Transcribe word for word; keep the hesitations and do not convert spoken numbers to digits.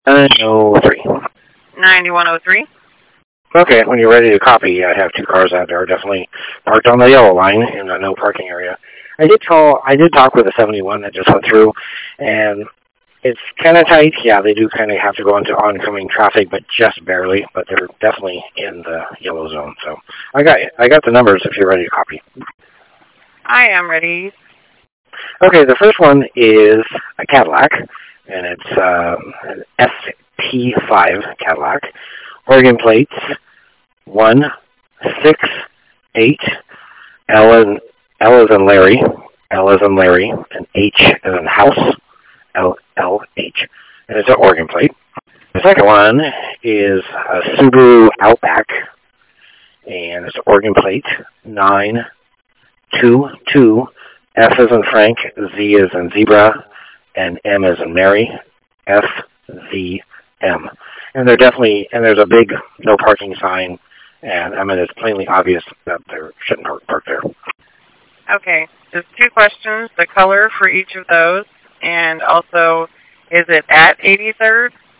nine oh three. ninety-one oh three. Okay, when you're ready to copy, I have two cars out there definitely parked on the yellow line in the no parking area. I did call, I did talk with a seventy-one that just went through, and it's kind of tight. Yeah, they do kind of have to go into oncoming traffic, but just barely. But they're definitely in the yellow zone. So I got I got the numbers if you're ready to copy. I am ready. Okay, the first one is a Cadillac, and it's uh, an S P five Cadillac. Oregon plates one six eight. L as L as in Larry, L as in Larry, and H as in house. L L H, and it's an Oregon plate. The second one is a Subaru Outback, and it's an Oregon plate, nine two two, F as in Frank, Z as in zebra, and M as in Mary, F Z M. And they're definitely, and there's a big no parking sign, and I mean, it's plainly obvious that they shouldn't park there. Okay, just two questions, the color for each of those. And also, is it at eighty-third